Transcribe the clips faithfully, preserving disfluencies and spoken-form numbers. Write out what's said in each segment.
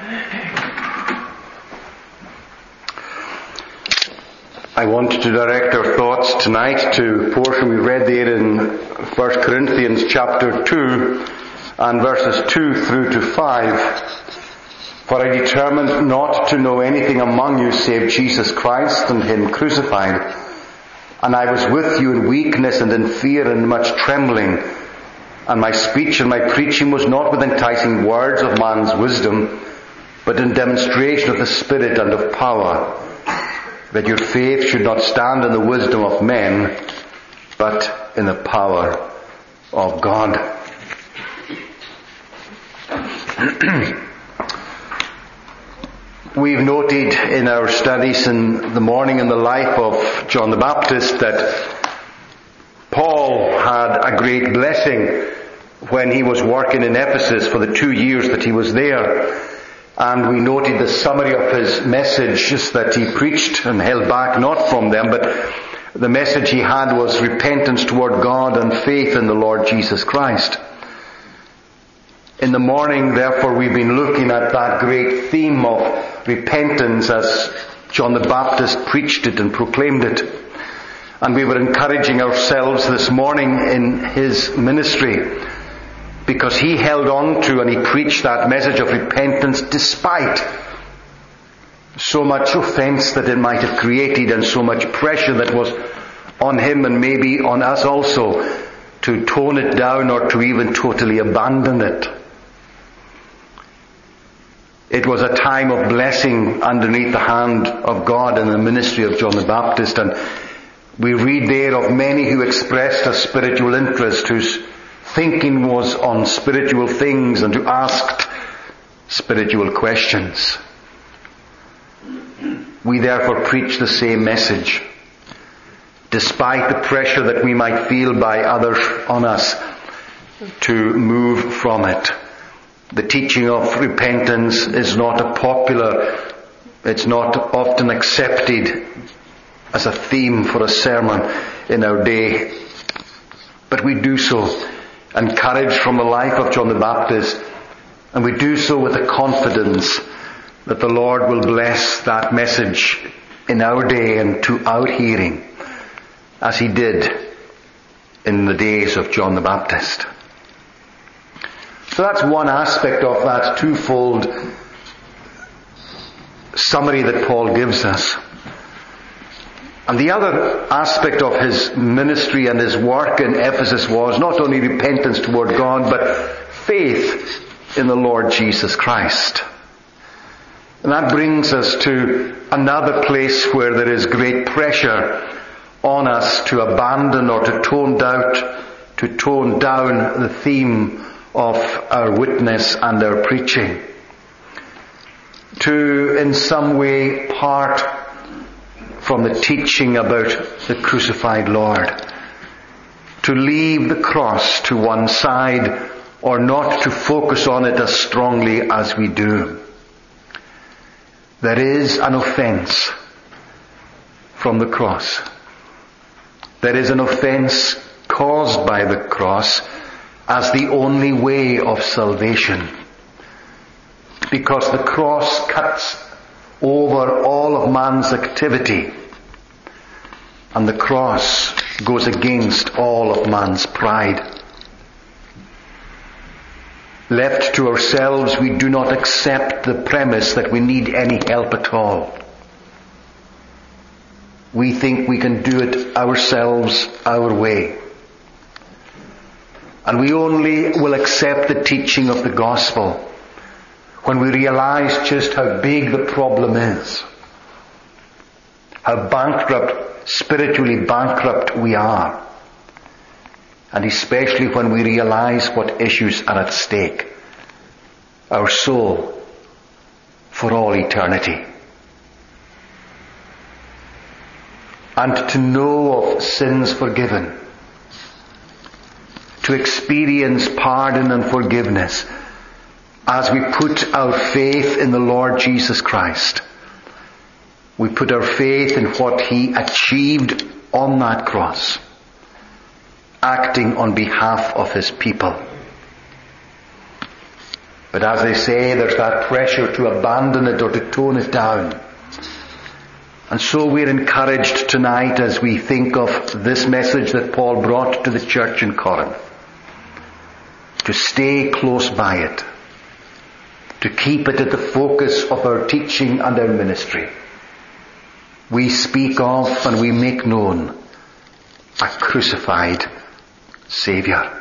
I want to direct our thoughts tonight to a portion we read there in First Corinthians chapter two and verses two through to five. For I determined not to know anything among you save Jesus Christ and Him crucified. And I was with you in weakness and in fear and much trembling. And my speech and my preaching was not with enticing words of man's wisdom, but in demonstration of the Spirit and of power, that your faith should not stand in the wisdom of men, but in the power of God. We've noted in our studies in the morning in the life of John the Baptist that Paul had a great blessing when he was working in Ephesus for the two years that he was there. And we noted the summary of his messages that he preached and held back not from them, but the message he had was repentance toward God and faith in the Lord Jesus Christ. In the morning, therefore, we've been looking at that great theme of repentance as John the Baptist preached it and proclaimed it. And we were encouraging ourselves this morning in his ministry, because he held on to and he preached that message of repentance despite so much offence that it might have created and so much pressure that was on him and maybe on us also to tone it down or to even totally abandon it. It was a time of blessing underneath the hand of God in the ministry of John the Baptist, and we read there of many who expressed a spiritual interest, whose thinking was on spiritual things and who asked spiritual questions. We therefore preach the same message, despite the pressure that we might feel by others on us to move from it. The teaching of repentance is not a popular, it's not often accepted as a theme for a sermon in our day, but we do so encouraged from the life of John the Baptist, and we do so with the confidence that the Lord will bless that message in our day and to our hearing, as He did in the days of John the Baptist. So that's one aspect of that twofold summary that Paul gives us. And the other aspect of his ministry and his work in Ephesus was not only repentance toward God, but faith in the Lord Jesus Christ. And that brings us to another place where there is great pressure on us to abandon or to tone down, to tone down the theme of our witness and our preaching. To, in some way, part from the teaching about the crucified Lord. To leave the cross to one side, or not to focus on it as strongly as we do. There is an offence from the cross. There is an offence caused by the cross as the only way of salvation. Because the cross cuts over all of man's activity, and the cross goes against all of man's pride. Left to ourselves, we do not accept the premise that we need any help at all. We think we can do it ourselves, our way. And we only will accept the teaching of the gospel when we realize just how big the problem is. How bankrupt, spiritually bankrupt we are. And especially when we realize what issues are at stake. Our soul for all eternity. And to know of sins forgiven. To experience pardon and forgiveness as we put our faith in the Lord Jesus Christ. We put our faith in what He achieved on that cross, acting on behalf of His people. But as they say, there's that pressure to abandon it or to tone it down. And so we're encouraged tonight as we think of this message that Paul brought to the church in Corinth, to stay close by it, to keep it at the focus of our teaching and our ministry. We speak of and we make known a crucified Saviour.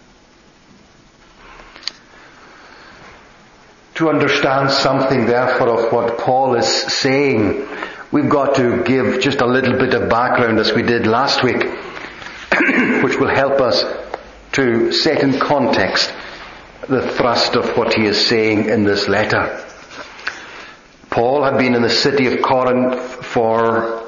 To understand something, therefore, of what Paul is saying, we've got to give just a little bit of background as we did last week, which will help us to set in context the thrust of what he is saying in this letter. Paul had been in the city of Corinth for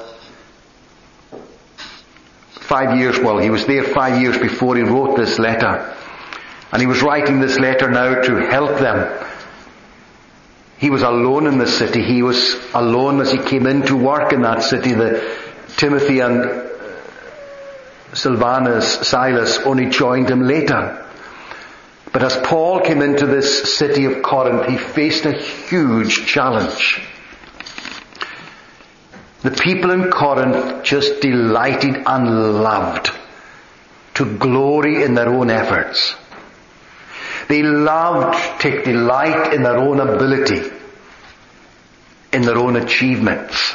five years. Well, he was there five years before he wrote this letter. And he was writing this letter now to help them. He was alone in the city. He was alone as he came in to work in that city. The Timothy and Silvanus, Silas only joined him later. But as Paul came into this city of Corinth, he faced a huge challenge. The people in Corinth just delighted and loved to glory in their own efforts. They loved to take delight in their own ability, in their own achievements.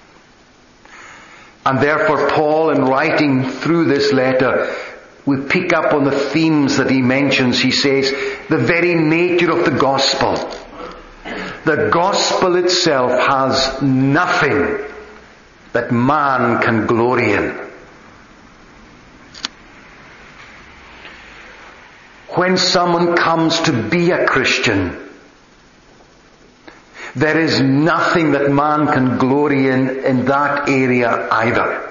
And therefore Paul, in writing through this letter, we pick up on the themes that he mentions. He says, the very nature of the gospel. The gospel itself has nothing that man can glory in. When someone comes to be a Christian, there is nothing that man can glory in in that area either.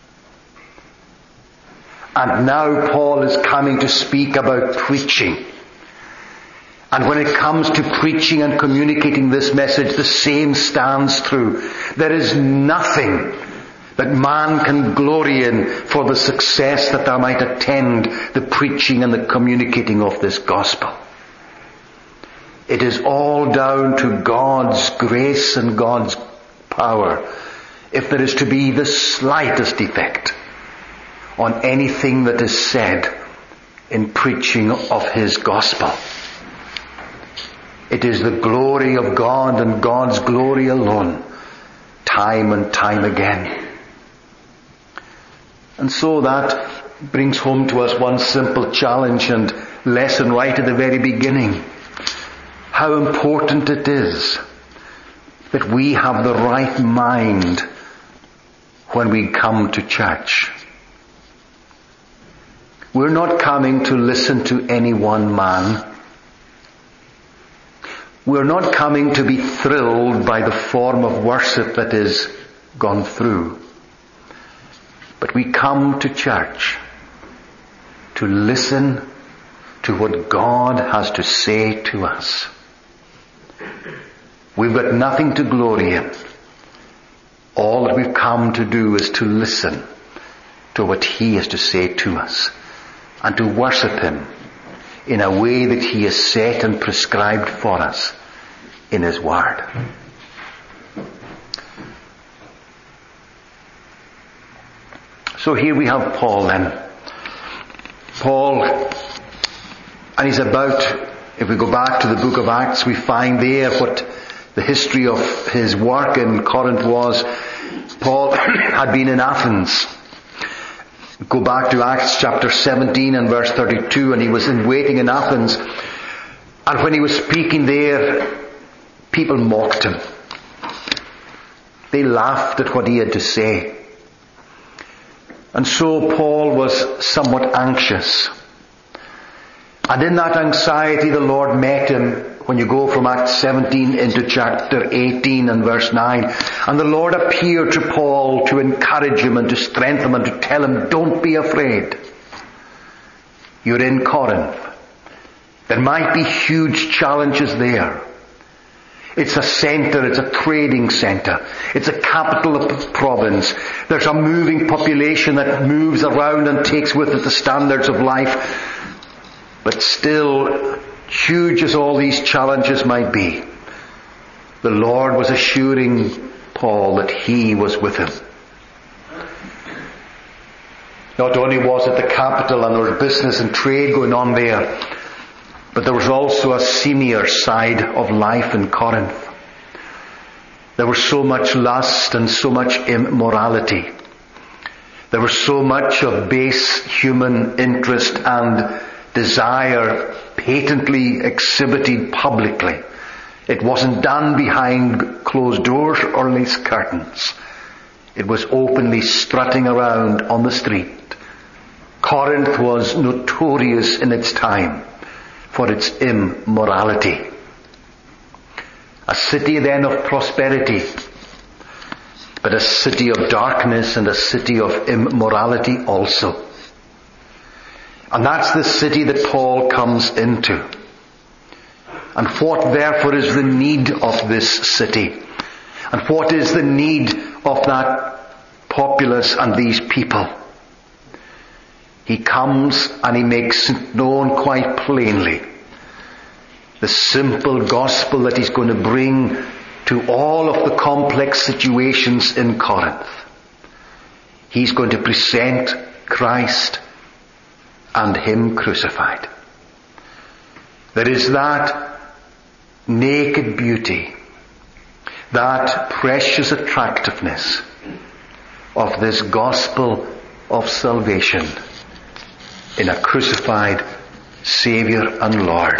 And now Paul is coming to speak about preaching. And when it comes to preaching and communicating this message, the same stands true. There is nothing that man can glory in for the success that thou might attend the preaching and the communicating of this gospel. It is all down to God's grace and God's power if there is to be the slightest effect on anything that is said in preaching of His gospel. It is the glory of God and God's glory alone, time and time again. And so that brings home to us one simple challenge and lesson right at the very beginning. How important it is that we have the right mind when we come to church. We're not coming to listen to any one man. We're not coming to be thrilled by the form of worship that is gone through. But we come to church to listen to what God has to say to us. We've got nothing to glory in. All that we've come to do is to listen to what He has to say to us and to worship Him in a way that He has set and prescribed for us in His Word. So here we have Paul then. Paul, and he's about, if we go back to the book of Acts, we find there what the history of his work in Corinth was. Paul had been in Athens. Go back to Acts chapter seventeen and verse thirty-two, and he was in waiting in Athens. And when he was speaking there, people mocked him. They laughed at what he had to say. And so Paul was somewhat anxious. And in that anxiety the Lord met him when you go from Acts seventeen into chapter eighteen and verse nine. And the Lord appeared to Paul to encourage him and to strengthen him and to tell him, don't be afraid. You're in Corinth. There might be huge challenges there. It's a centre, it's a trading centre. It's a capital of the province. There's a moving population that moves around and takes with it the standards of life. But still, huge as all these challenges might be, the Lord was assuring Paul that he was with him. Not only was it the capital and there was business and trade going on there, but there was also a seamier side of life in Corinth. There was so much lust and so much immorality. There was so much of base human interest and desire patently exhibited publicly. It wasn't done behind closed doors or lace curtains. It was openly strutting around on the street. Corinth was notorious in its time for its immorality. A city then of prosperity, but a city of darkness and a city of immorality also. And that's the city that Paul comes into. And what therefore is the need of this city? And what is the need of that populace and these people? He comes and he makes known quite plainly the simple gospel that he's going to bring to all of the complex situations in Corinth. He's going to present Christ and him crucified. There is that naked beauty, that precious attractiveness of this gospel of salvation in a crucified Saviour and Lord.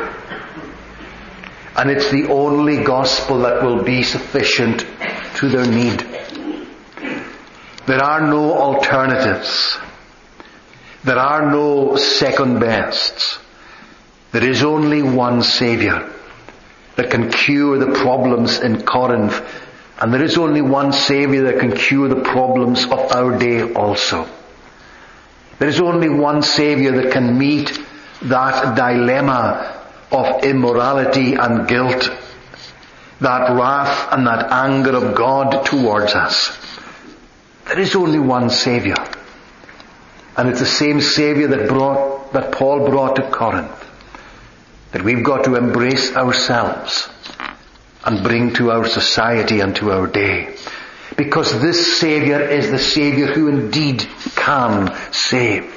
And it's the only gospel that will be sufficient to their need. There are no alternatives. There are no second bests. There is only one Saviour that can cure the problems in Corinth, and there is only one Saviour that can cure the problems of our day also. There is only one Saviour that can meet that dilemma of immorality and guilt, that wrath and that anger of God towards us. There is only one Saviour. And it's the same Saviour that brought, that Paul brought to Corinth, that we've got to embrace ourselves and bring to our society and to our day. Because this Saviour is the Saviour who indeed can save.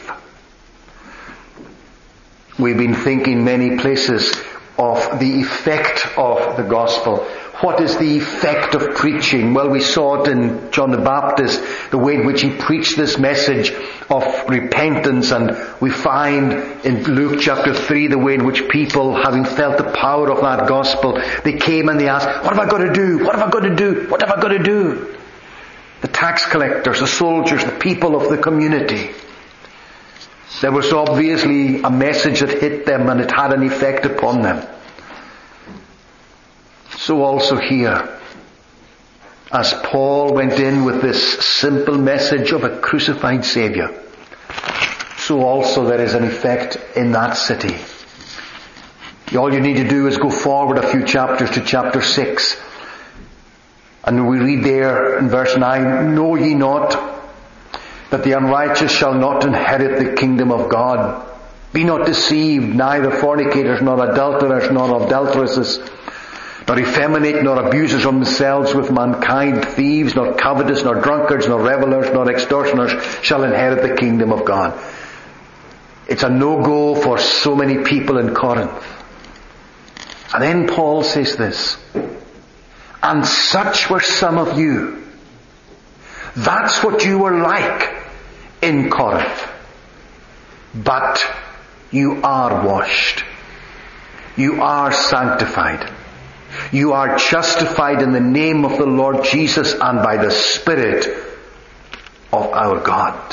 We've been thinking many places of the effect of the gospel. What is the effect of preaching? Well, we saw it in John the Baptist, the way in which he preached this message of repentance, and we find in Luke chapter three the way in which people, having felt the power of that gospel, they came and they asked, what have I got to do? What have I got to do? What have I got to do? The tax collectors, the soldiers, the people of the community. There was obviously a message that hit them and it had an effect upon them. So also here, as Paul went in with this simple message of a crucified Saviour, so also there is an effect in that city. All you need to do is go forward a few chapters to chapter six. And we read there in verse nine, know ye not that the unrighteous shall not inherit the kingdom of God? Be not deceived, neither fornicators, nor adulterers, nor adulteresses, nor effeminate, nor abusers of themselves with mankind, thieves, nor covetous, nor drunkards, nor revellers, nor extortioners shall inherit the kingdom of God. It's a no-go for so many people in Corinth. And then Paul says this, and such were some of you. That's what you were like in Corinth. But you are washed. You are sanctified. You are justified in the name of the Lord Jesus and by the Spirit of our God.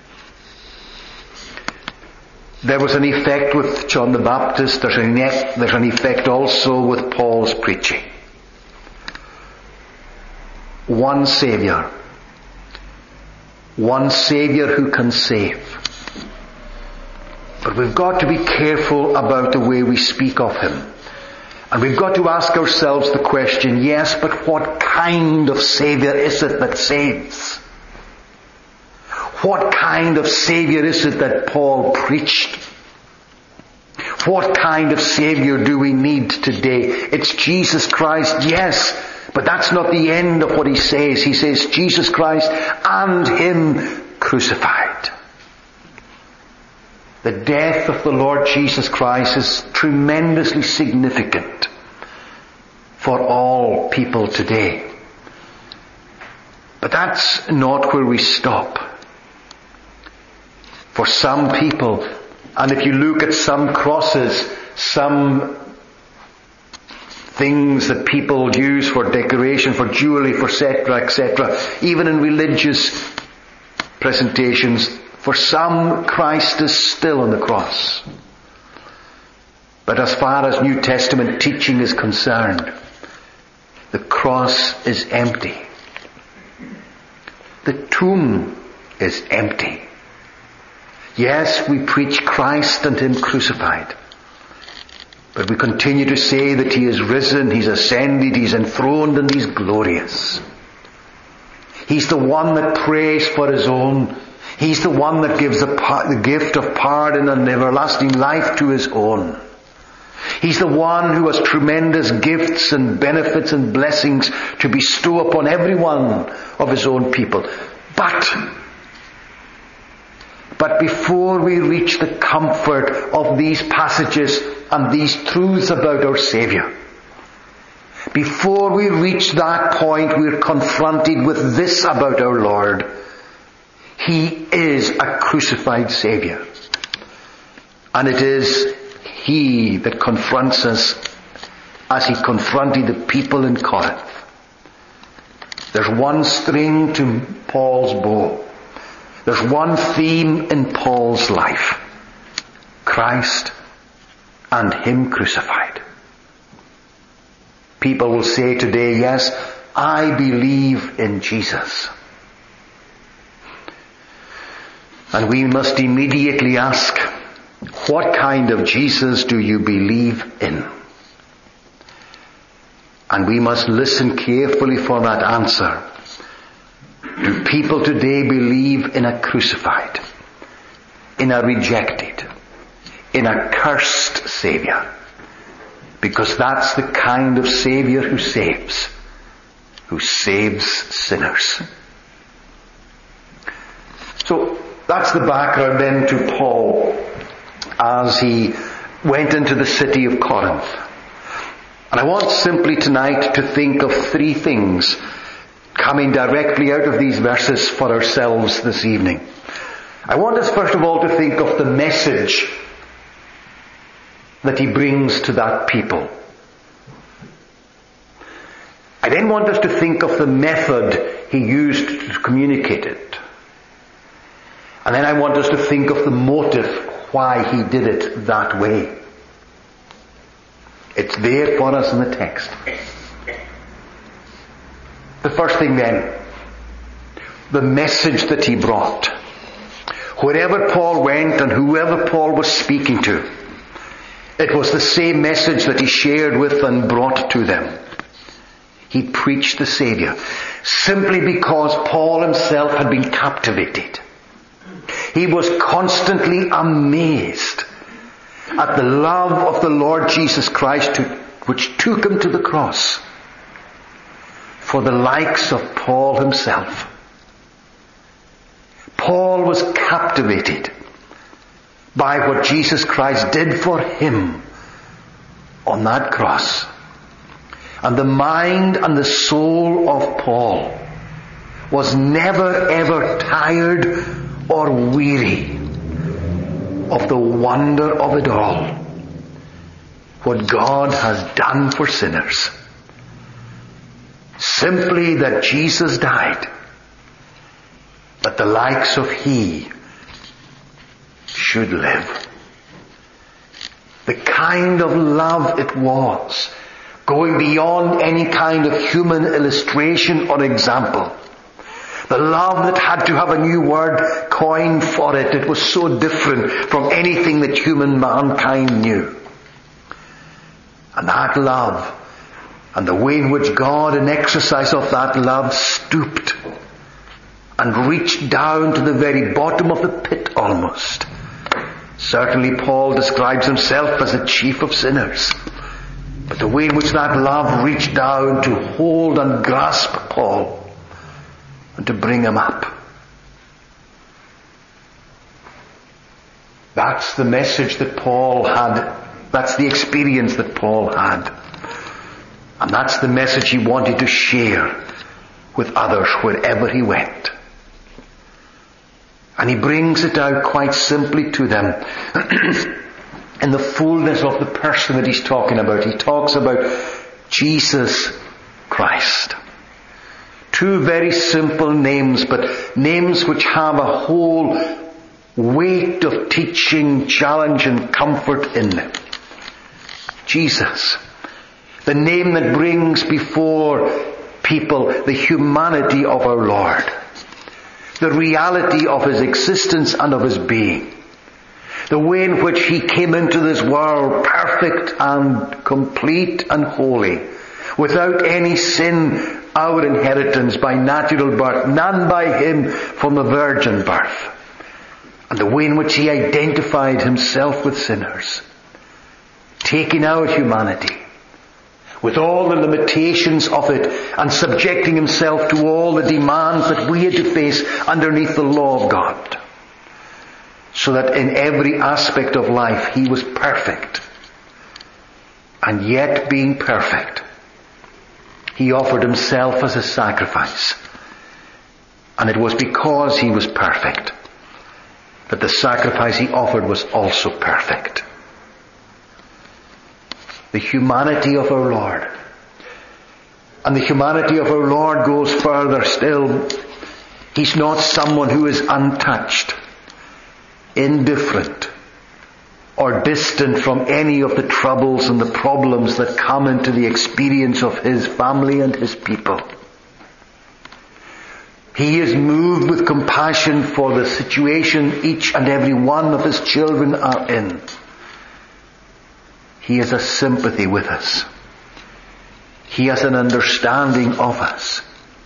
There was an effect with John the Baptist. There's an, there's an effect also with Paul's preaching. One Saviour. One Saviour who can save. But we've got to be careful about the way we speak of Him. And we've got to ask ourselves the question, yes, but what kind of Saviour is it that saves? What kind of Saviour is it that Paul preached? What kind of Savior do we need today? It's Jesus Christ, yes, but that's not the end of what he says. He says Jesus Christ and him crucified. The death of the Lord Jesus Christ is tremendously significant for all people today. But that's not where we stop. For some people, and if you look at some crosses, some things that people use for decoration, for jewelry, for et cetera, et cetera, even in religious presentations, for some, Christ is still on the cross. But as far as New Testament teaching is concerned, the cross is empty. The tomb is empty. Yes, we preach Christ and him crucified. But we continue to say that he is risen, he's ascended, he's enthroned, and he's glorious. He's the one that prays for his own. He's the one that gives the, par- the gift of pardon and everlasting life to his own. He's the one who has tremendous gifts and benefits and blessings to bestow upon every one of his own people. But, but before we reach the comfort of these passages and these truths about our Saviour, before we reach that point, we're confronted with this about our Lord. He is a crucified Saviour. And it is he that confronts us as he confronted the people in Corinth. There's one string to Paul's bow. There's one theme in Paul's life. Christ and him crucified. People will say today, yes, I believe in Jesus. And we must immediately ask, what kind of Jesus do you believe in? And we must listen carefully for that answer. Do people today believe in a crucified, in a rejected, in a cursed Saviour? Because that's the kind of Saviour who saves, who saves sinners. So that's the background then to Paul as he went into the city of Corinth. And I want simply tonight to think of three things coming directly out of these verses for ourselves this evening. I want us first of all to think of the message that he brings to that people. I then want us to think of the method he used to communicate it. And then I want us to think of the motive why he did it that way. It's there for us in the text. The first thing then, the message that he brought. Wherever Paul went and whoever Paul was speaking to, it was the same message that he shared with and brought to them. He preached the Saviour, simply because Paul himself had been captivated. He was constantly amazed at the love of the Lord Jesus Christ to, which took him to the cross for the likes of Paul himself. Paul was captivated by what Jesus Christ did for him on that cross. And the mind and the soul of Paul was never ever tired or weary of the wonder of it all. What God has done for sinners. Simply that Jesus died, that the likes of he should live. The kind of love it was, going beyond any kind of human illustration or example. The love that had to have a new word coined for it. It was so different from anything that human mankind knew. And that love, and the way in which God, in exercise of that love, stooped and reached down to the very bottom of the pit almost, Certainly Paul describes himself as a chief of sinners. But the way in which that love reached down to hold and grasp Paul and to bring him up. That's the message that Paul had. That's the experience that Paul had. And that's the message he wanted to share with others wherever he went. And he brings it out quite simply to them in the fullness of the person that he's talking about. He talks about Jesus Christ. Two very simple names, but names which have a whole weight of teaching, challenge and comfort in them. Jesus. The name that brings before people the humanity of our Lord. The reality of His existence and of His being. The way in which He came into this world perfect and complete and holy. Without any sin, our inheritance by natural birth. None by Him from the virgin birth. And the way in which He identified Himself with sinners. Taking our humanity. With all the limitations of it and subjecting Himself to all the demands that we had to face underneath the law of God. So that in every aspect of life He was perfect. And yet being perfect, He offered Himself as a sacrifice. And it was because He was perfect that the sacrifice He offered was also perfect. The humanity of our Lord. And the humanity of our Lord goes further still. He's not someone who is untouched, indifferent, or distant from any of the troubles and the problems that come into the experience of His family and His people. He is moved with compassion for the situation each and every one of His children are in. He has a sympathy with us. He has an understanding of us.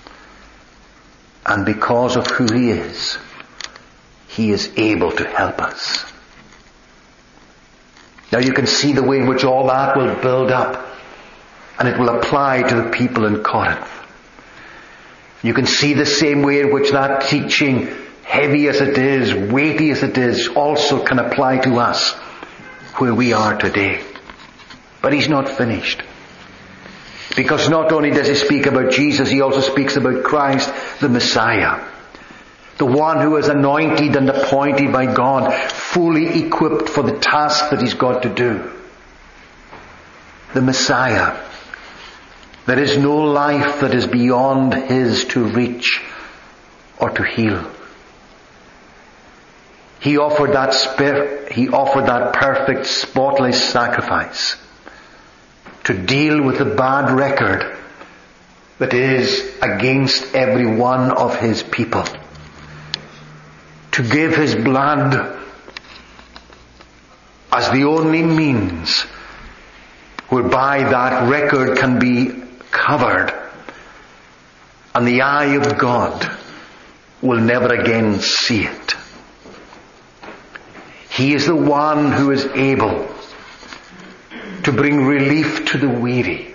And because of who He is, He is able to help us. Now you can see the way in which all that will build up, and it will apply to the people in Corinth. You can see the same way in which that teaching, heavy as it is, weighty as it is, also can apply to us where we are today. But He's not finished. Because not only does He speak about Jesus, He also speaks about Christ, the Messiah. The one who is anointed and appointed by God, fully equipped for the task that He's got to do. The Messiah. There is no life that is beyond His to reach or to heal. He offered that spirit, He offered that perfect, spotless sacrifice to deal with the bad record that is against every one of His people. To give His blood as the only means whereby that record can be covered and the eye of God will never again see it. He is the one who is able to bring relief to the weary,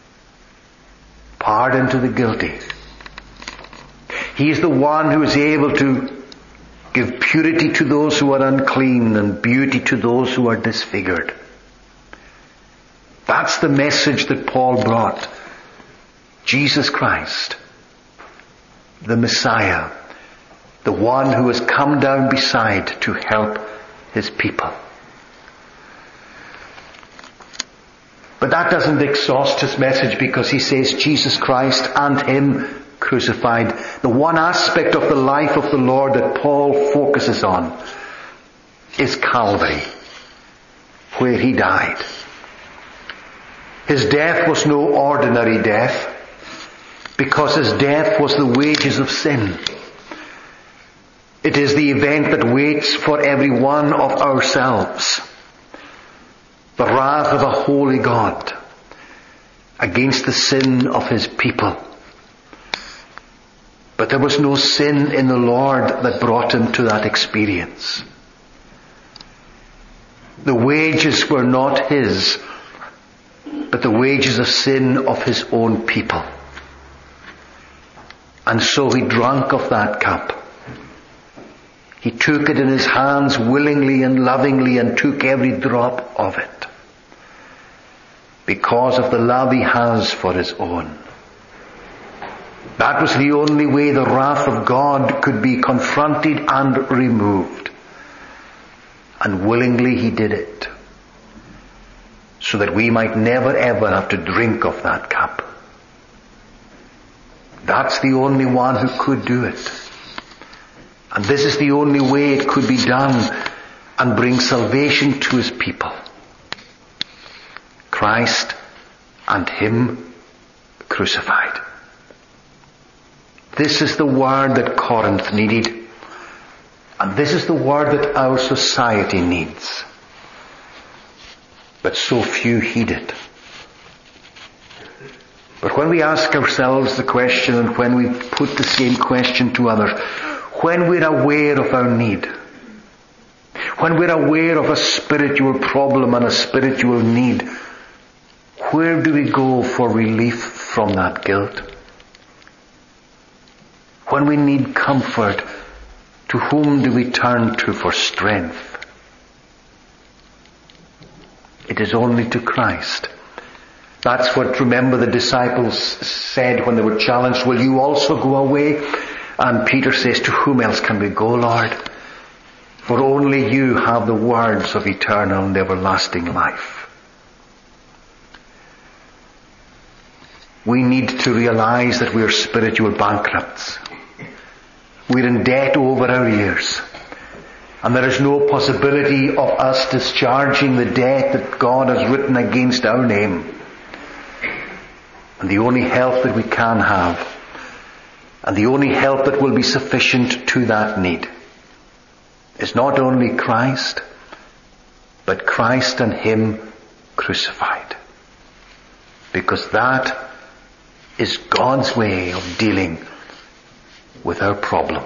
pardon to the guilty. He is the one who is able to give purity to those who are unclean and beauty to those who are disfigured. That's the message that Paul brought. Jesus Christ, the Messiah, the one who has come down beside to help His people. But that doesn't exhaust his message, because he says Jesus Christ and Him crucified. The one aspect of the life of the Lord that Paul focuses on is Calvary, where He died. His death was no ordinary death, because His death was the wages of sin. It is the event that waits for every one of ourselves. The wrath of a holy God against the sin of His people. But there was no sin in the Lord that brought Him to that experience. The wages were not his, but the wages of sin of his own people. And so he drank of that cup. He took it in his hands willingly and lovingly and took every drop of it, because of the love he has for his own. That was the only way the wrath of God could be confronted and removed. And willingly he did it, so that we might never ever have to drink of that cup. That's the only one who could do it. And this is the only way it could be done and bring salvation to his people. Christ and him crucified. This is the word that Corinth needed. And this is the word that our society needs. But so few heed it. But when we ask ourselves the question, and when we put the same question to others, when we're aware of our need, when we're aware of a spiritual problem and a spiritual need, where do we go for relief from that guilt? When we need comfort, to whom do we turn to for strength? It is only to Christ. That's what, remember, the disciples said when they were challenged, will you also go away? And Peter says, to whom else can we go, Lord? For only you have the words of eternal and everlasting life. We need to realize that we are spiritual bankrupts. We're in debt over our years. And there is no possibility of us discharging the debt that God has written against our name. And the only help that we can have, and the only help that will be sufficient to that need, is not only Christ, but Christ and him crucified. Because that is God's way of dealing with our problem.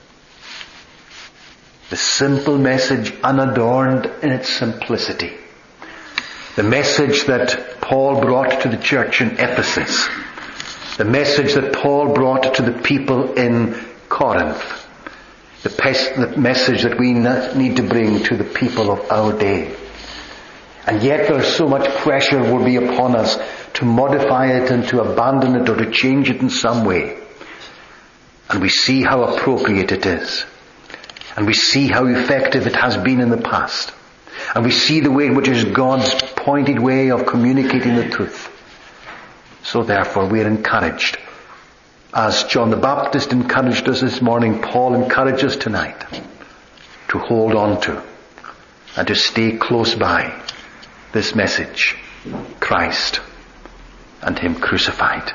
The simple message, unadorned in its simplicity. The message that Paul brought to the church in Ephesus. The message that Paul brought to the people in Corinth. The, pes- the message that we need to bring to the people of our day. And yet there's so much pressure will be upon us to modify it and to abandon it or to change it in some way. And we see how appropriate it is. And we see how effective it has been in the past. And we see the way in which is God's pointed way of communicating the truth. So therefore we are encouraged. As John the Baptist encouraged us this morning, Paul encourages us tonight to hold on to and to stay close by this message, Christ and him crucified.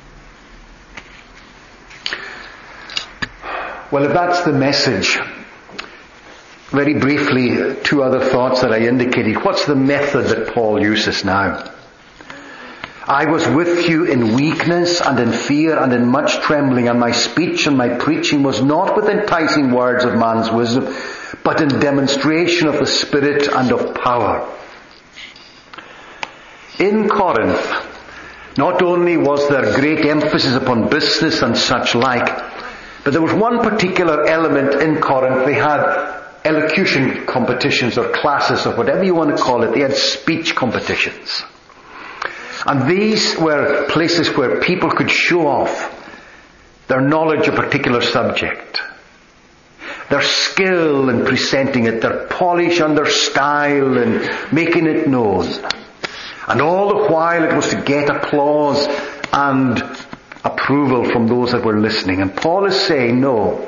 Well, if that's the message, very briefly, two other thoughts that I indicated. What's the method that Paul uses now? I was with you in weakness and in fear and in much trembling, and my speech and my preaching was not with enticing words of man's wisdom, but in demonstration of the Spirit and of power. In Corinth, not only was there great emphasis upon business and such like, but there was one particular element in Corinth. They had elocution competitions or classes or whatever you want to call it. They had speech competitions. And these were places where people could show off their knowledge of a particular subject, their skill in presenting it, their polish and their style in making it known. And all the while it was to get applause and approval from those that were listening. And Paul is saying, no,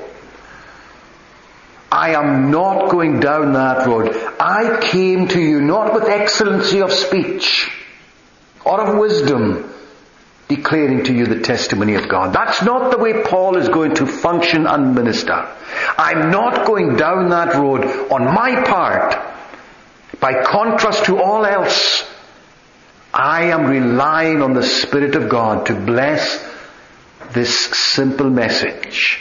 I am not going down that road. I came to you not with excellency of speech or of wisdom, declaring to you the testimony of God. That's not the way Paul is going to function and minister. I'm not going down that road on my part. By contrast to all else, I am relying on the Spirit of God to bless this simple message.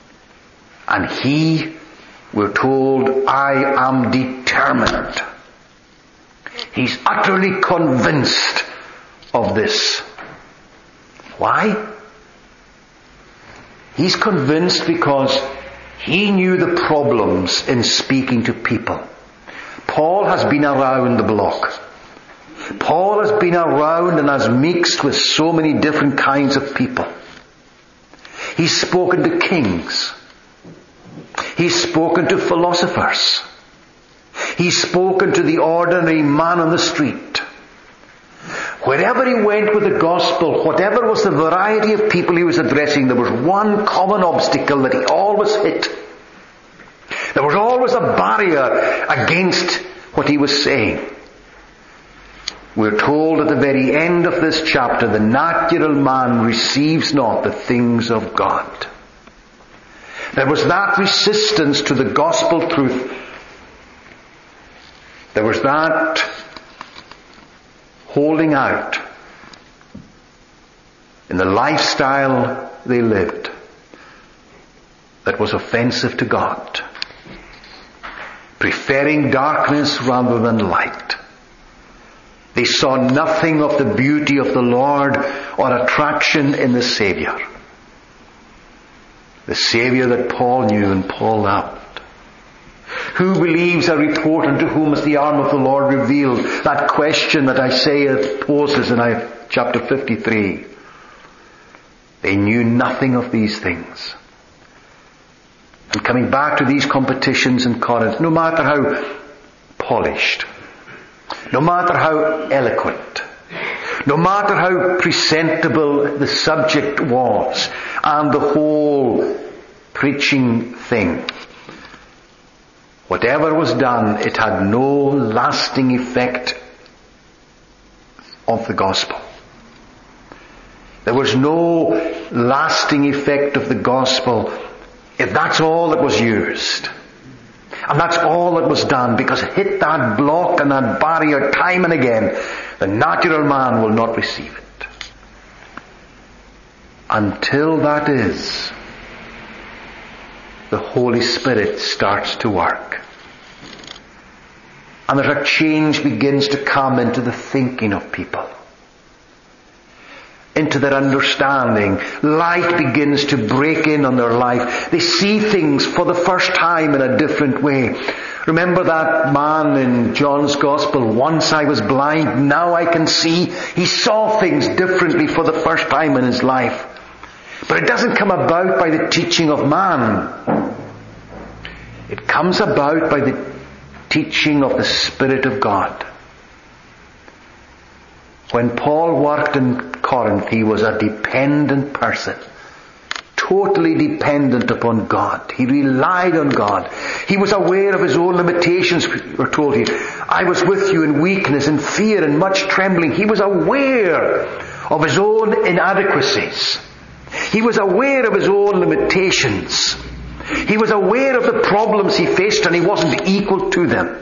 And he, we're told, I am determined He's utterly convinced of this. Why? He's convinced because he knew the problems in speaking to people. Paul has been around the block. Paul has been around and has mixed with so many different kinds of people. He's spoken to kings. He's spoken to philosophers. He's spoken to the ordinary man on the street. Wherever he went with the gospel, whatever was the variety of people he was addressing, there was one common obstacle that he always hit. There was always a barrier against what he was saying. We're told at the very end of this chapter, the natural man receives not the things of God. There was that resistance to the gospel truth. There was that holding out in the lifestyle they lived that was offensive to God. Preferring darkness rather than light. They saw nothing of the beauty of the Lord or attraction in the Savior. The Savior that Paul knew and Paul loved. Who believes a report unto whom is the arm of the Lord revealed? That question that Isaiah poses in chapter fifty-three. They knew nothing of these things. And coming back to these competitions in Corinth, no matter how polished, no matter how eloquent, no matter how presentable the subject was, and the whole preaching thing, whatever was done, it had no lasting effect of the gospel. There was no lasting effect of the gospel if that's all that was used. And that's all that was done, because it hit that block and that barrier time and again. The natural man will not receive it. Until that is, the Holy Spirit starts to work. And that a change begins to come into the thinking of people. Into their understanding. Light begins to break in on their life. They see things for the first time in a different way. Remember that man in John's Gospel, once I was blind, now I can see. He saw things differently for the first time in his life. But it doesn't come about by the teaching of man. It comes about by the teaching of the Spirit of God. When Paul worked in Corinth, he was a dependent person. Totally dependent upon God. He relied on God. He was aware of his own limitations, we're told here. I was with you in weakness and fear and much trembling. He was aware of his own inadequacies. He was aware of his own limitations. He was aware of the problems he faced, and he wasn't equal to them.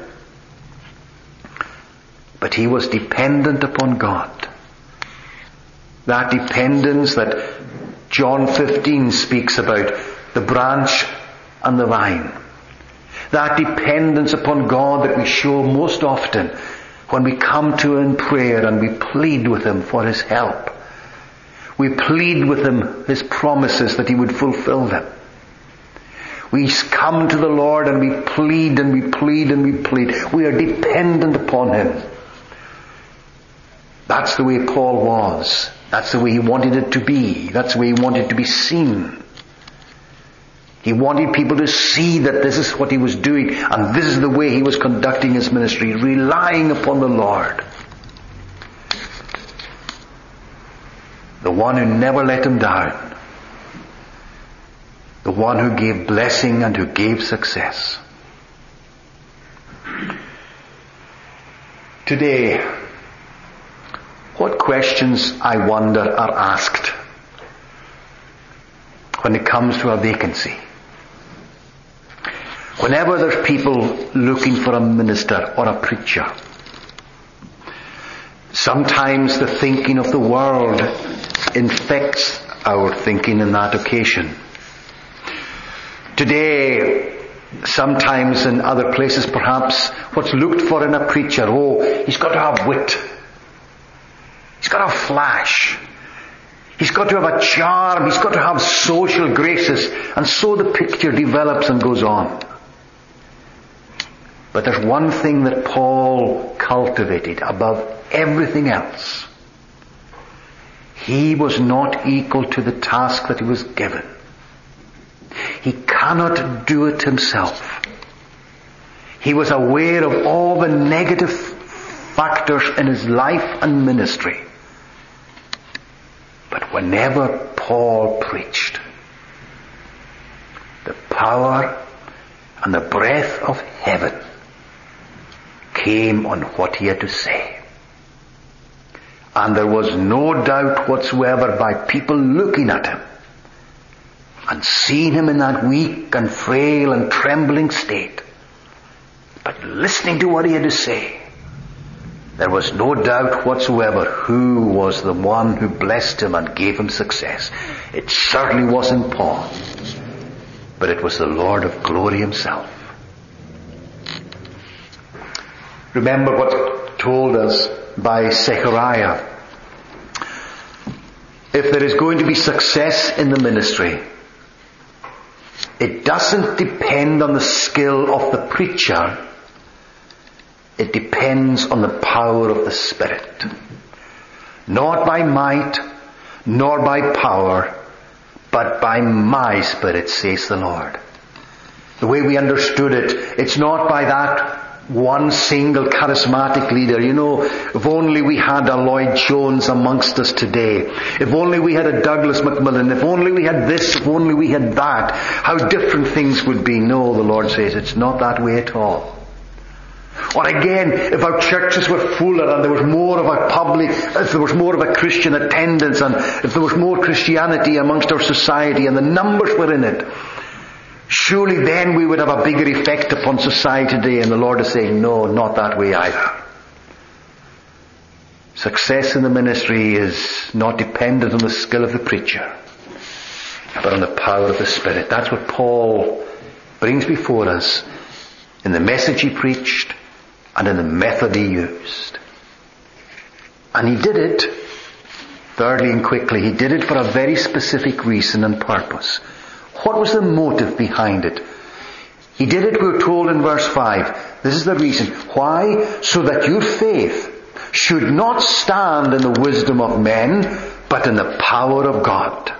But he was dependent upon God. That dependence that John fifteen speaks about, the branch and the vine. That dependence upon God that we show most often when we come to Him in prayer and we plead with Him for His help. We plead with Him His promises that He would fulfill them. We come to the Lord and we plead and we plead and we plead. We are dependent upon Him. That's the way Paul was. That's the way he wanted it to be. That's the way he wanted to be seen. He wanted people to see that this is what he was doing and this is the way he was conducting his ministry, relying upon the Lord. The one who never let him down. The one who gave blessing and who gave success. Today, what questions, I wonder, are asked when it comes to a vacancy? Whenever there's people looking for a minister or a preacher, sometimes the thinking of the world infects our thinking on that occasion. Today, Sometimes in other places perhaps what's looked for in a preacher, oh, he's got to have wit. He's got to have flash. He's got to have a charm. He's got to have social graces. And so the picture develops and goes on. But there's one thing that Paul cultivated above everything else. He was not equal to the task that he was given. He cannot do it himself. He was aware of all the negative factors in his life and ministry. But whenever Paul preached, the power and the breath of heaven came on what he had to say. And there was no doubt whatsoever by people looking at him and seeing him in that weak and frail and trembling state, but listening to what he had to say, there was no doubt whatsoever who was the one who blessed him and gave him success. It certainly wasn't Paul, but it was the Lord of glory himself. Remember what's told us by Zechariah. If there is going to be success in the ministry, it doesn't depend on the skill of the preacher. It depends on the power of the Spirit. Not by might, nor by power, but by my Spirit, says the Lord. The way we understood it, it's not by that one single charismatic leader. You know, if only we had a Lloyd Jones amongst us today. If only we had a Douglas Macmillan. If only we had this. If only we had that. How different things would be. No, the Lord says, it's not that way at all. Or again, if our churches were fuller and there was more of a public, if there was more of a Christian attendance and if there was more Christianity amongst our society and the numbers were in it, surely then we would have a bigger effect upon society today. And the Lord is saying, no, not that way either. Success in the ministry is not dependent on the skill of the preacher, but on the power of the Spirit. That's what Paul brings before us in the message he preached and in the method he used. And he did it, thirdly and quickly, he did it for a very specific reason and purpose. What was the motive behind it? He did it, we're told in verse five. This is the reason. Why? So that your faith should not stand in the wisdom of men, but in the power of God.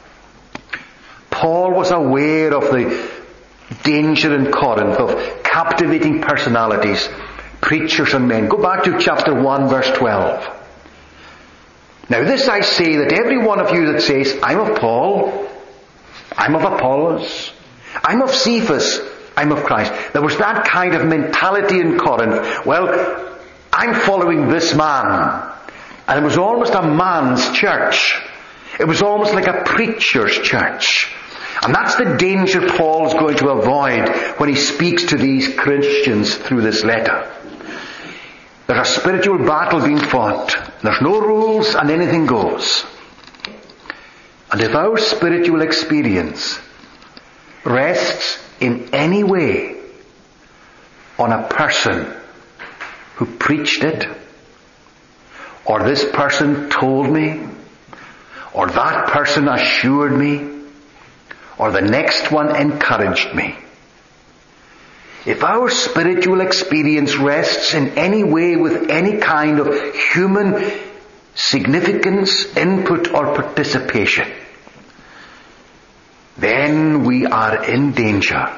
Paul was aware of the danger in Corinth of captivating personalities, preachers and men. Go back to chapter one, verse twelve. Now this I say, that every one of you that says, I'm of Paul, I'm of Apollos, I'm of Cephas, I'm of Christ. There was that kind of mentality in Corinth. Well, I'm following this man. And it was almost a man's church. It was almost like a preacher's church. And that's the danger Paul's going to avoid when he speaks to these Christians through this letter. There's a spiritual battle being fought. There's no rules and anything goes. And if our spiritual experience rests in any way on a person who preached it, or this person told me, or that person assured me, or the next one encouraged me. If our spiritual experience rests in any way with any kind of human significance, input or participation, then we are in danger.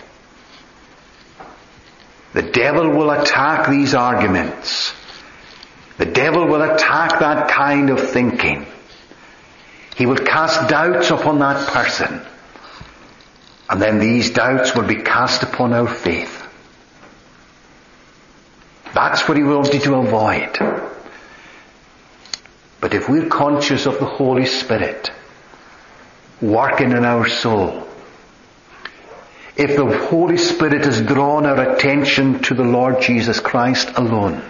The devil will attack these arguments. The devil will attack that kind of thinking. He will cast doubts upon that person. And then these doubts will be cast upon our faith. That's what he wanted to avoid. But if we're conscious of the Holy Spirit working in our soul, if the Holy Spirit has drawn our attention to the Lord Jesus Christ alone,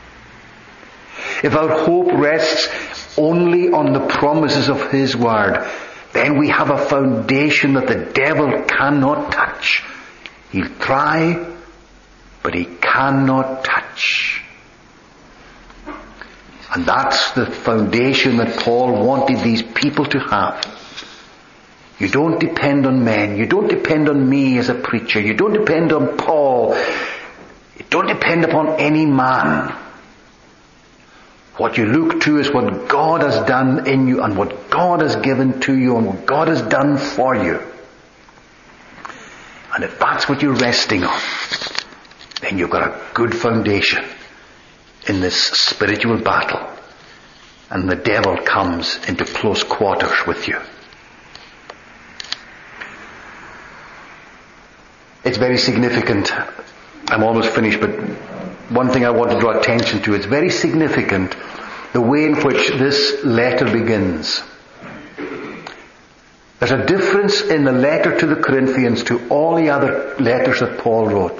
if our hope rests only on the promises of His Word, then we have a foundation that the devil cannot touch. He'll try, but he cannot touch. And that's the foundation that Paul wanted these people to have. You don't depend on men. You don't depend on me as a preacher. You don't depend on Paul. You don't depend upon any man. What you look to is what God has done in you and what God has given to you and what God has done for you. And if that's what you're resting on, then you've got a good foundation in this spiritual battle. And the devil comes into close quarters with you. It's very significant. I'm almost finished, but one thing I want to draw attention to, it's very significant the way in which this letter begins. There's a difference in the letter to the Corinthians to all the other letters that Paul wrote.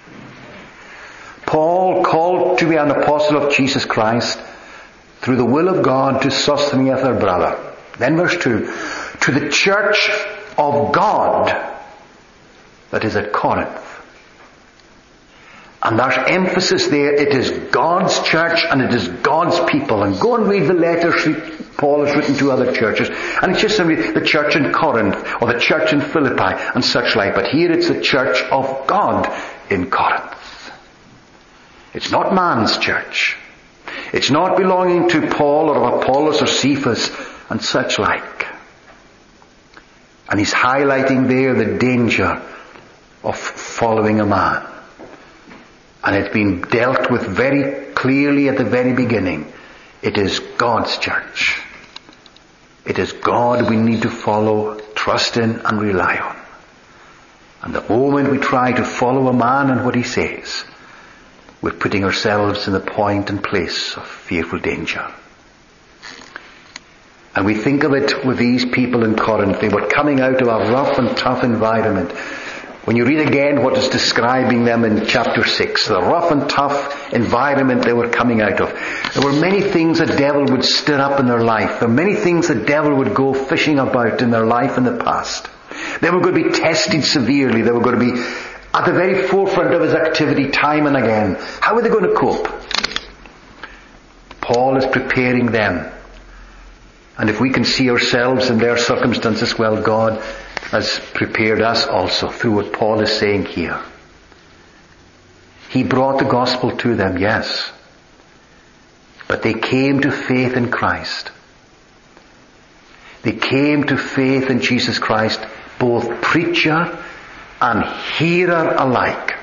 Paul, called to be an apostle of Jesus Christ through the will of God to Sosthenes their brother. Then verse two, to the church of God that is at Corinth. And there's emphasis there. It is God's church and it is God's people. And go and read the letters Paul has written to other churches. And it's just the church in Corinth or the church in Philippi and such like. But here it's the church of God in Corinth. It's not man's church. It's not belonging to Paul or Apollos or Cephas and such like. And he's highlighting there the danger of following a man. And it's been dealt with very clearly at the very beginning. It is God's church. It is God we need to follow, trust in and rely on. And the moment we try to follow a man and what he says, we're putting ourselves in the point and place of fearful danger. And we think of it with these people in Corinth. They were coming out of a rough and tough environment. When you read again what is describing them in chapter six, the rough and tough environment they were coming out of. There were many things the devil would stir up in their life. There were many things the devil would go fishing about in their life in the past. They were going to be tested severely. They were going to be at the very forefront of his activity time and again. How are they going to cope? Paul is preparing them. And if we can see ourselves in their circumstances, well, God has prepared us also through what Paul is saying here. He brought the gospel to them, yes. But they came to faith in Christ. They came to faith in Jesus Christ, both preacher and hearer alike,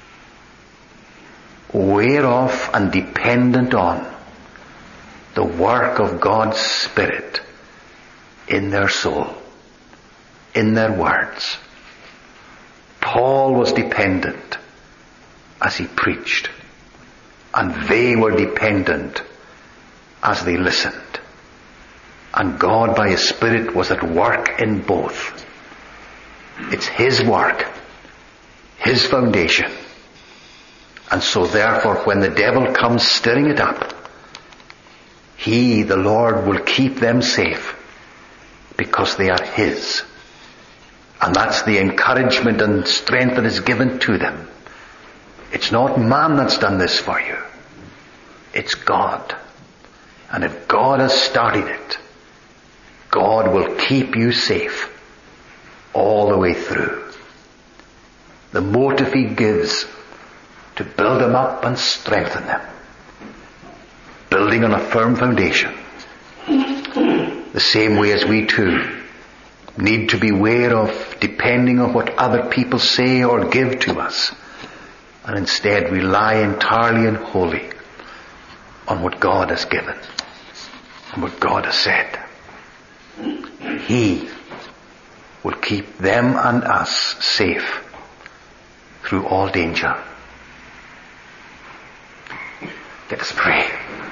whereof and dependent on the work of God's Spirit in their soul, in their words. Paul was dependent as he preached, and they were dependent as they listened. And God by His Spirit was at work in both. It's His work, His foundation. And so therefore when the devil comes stirring it up, He, the Lord, will keep them safe because they are His. And that's the encouragement and strength that is given to them. It's not man that's done this for you. It's God. And if God has started it, God will keep you safe all the way through. The motive He gives to build them up and strengthen them. Building on a firm foundation. The same way as we too need to beware of depending on what other people say or give to us, and instead rely entirely and wholly on what God has given and what God has said. He will keep them and us safe through all danger. Let us pray.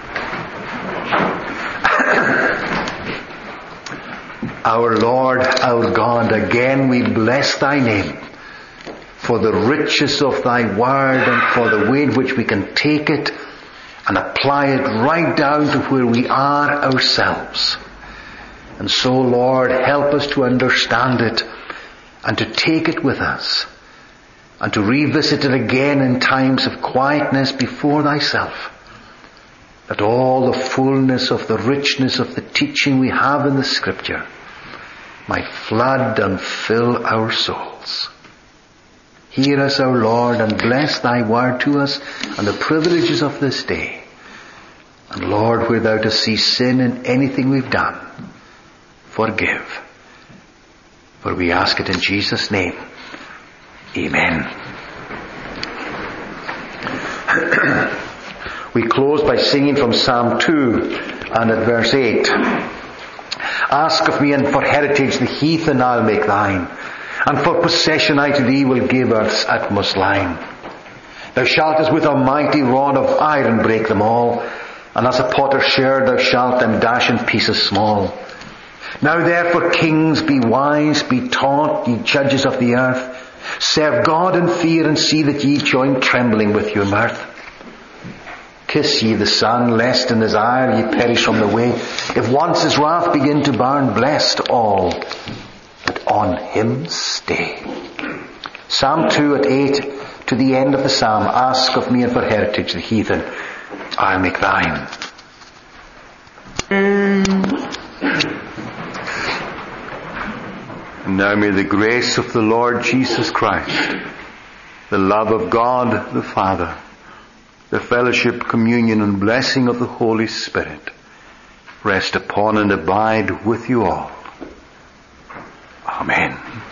Our Lord, our God, again we bless Thy name for the riches of Thy word and for the way in which we can take it and apply it right down to where we are ourselves. And so, Lord, help us to understand it and to take it with us and to revisit it again in times of quietness before thyself, that all the fullness of the richness of the teaching we have in the Scripture might flood and fill our souls. Hear us, our Lord, and bless thy word to us and the privileges of this day. And Lord, where thou dost see sin in anything we've done, forgive. For we ask it in Jesus' name. Amen. We close by singing from Psalm two and at verse eight. Ask of me, and for heritage the heathen I'll make thine, and for possession I to thee will give earth's utmost line. Thou shalt as with a mighty rod of iron break them all, and as a potter's share thou shalt them dash in pieces small. Now therefore kings, be wise, be taught, ye judges of the earth. Serve God in fear, and see that ye join trembling with your mirth. Kiss ye the Son, lest in his ire ye perish from the way. If once his wrath begin to burn, blessed all that on him stay. Psalm two at eight, to the end of the psalm. Ask of me, and for heritage the heathen I'll make thine. And now may the grace of the Lord Jesus Christ, the love of God the Father, the fellowship, communion, and blessing of the Holy Spirit rest upon and abide with you all. Amen.